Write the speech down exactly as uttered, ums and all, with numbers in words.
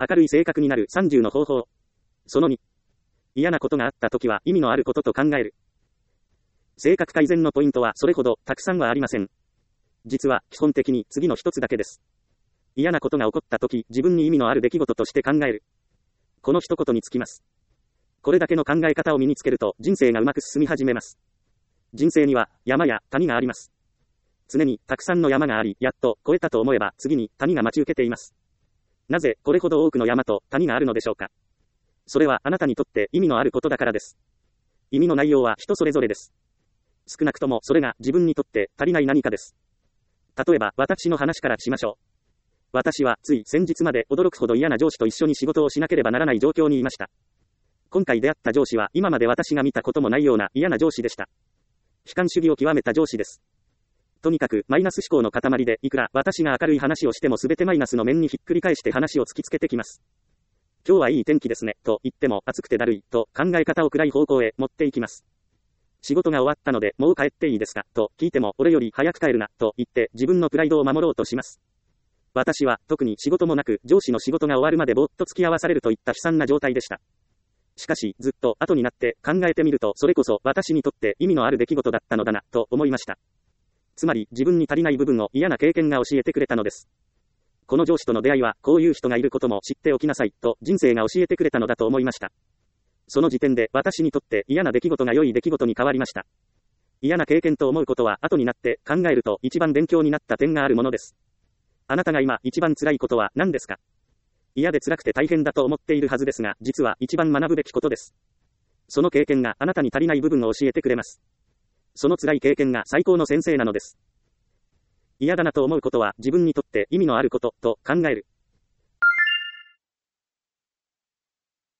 明るい性格になるさんじゅうの方法。そのに。嫌なことがあったときは意味のあることと考える。性格改善のポイントはそれほどたくさんはありません。実は基本的に次の一つだけです。嫌なことが起こったとき、自分に意味のある出来事として考える。この一言につきます。これだけの考え方を身につけると人生がうまく進み始めます。人生には山や谷があります。常にたくさんの山があり、やっと越えたと思えば次に谷が待ち受けています。なぜこれほど多くの山と谷があるのでしょうか。それはあなたにとって意味のあることだからです。意味の内容は人それぞれです。少なくともそれが自分にとって足りない何かです。例えば私の話からしましょう。私はつい先日まで驚くほど嫌な上司と一緒に仕事をしなければならない状況にいました。今回出会った上司は今まで私が見たこともないような嫌な上司でした。悲観主義を極めた上司です。とにかくマイナス思考の塊で、いくら私が明るい話をしても全てマイナスの面にひっくり返して話を突きつけてきます。今日はいい天気ですね、と言っても暑くてだるい、と考え方を暗い方向へ持っていきます。仕事が終わったのでもう帰っていいですか、と聞いても俺より早く帰るな、と言って自分のプライドを守ろうとします。私は特に仕事もなく上司の仕事が終わるまでぼーっと付き合わされるといった悲惨な状態でした。しかしずっと後になって考えてみるとそれこそ私にとって意味のある出来事だったのだな、と思いました。つまり自分に足りない部分を嫌な経験が教えてくれたのです。この上司との出会いはこういう人がいることも知っておきなさい、と人生が教えてくれたのだと思いました。その時点で私にとって嫌な出来事が良い出来事に変わりました。嫌な経験と思うことは後になって考えると一番勉強になった点があるものです。あなたが今一番辛いことは何ですか。嫌で辛くて大変だと思っているはずですが、実は一番学ぶべきことです。その経験があなたに足りない部分を教えてくれます。その辛い経験が最高の先生なのです。嫌だなと思うことは自分にとって意味のあることと考える。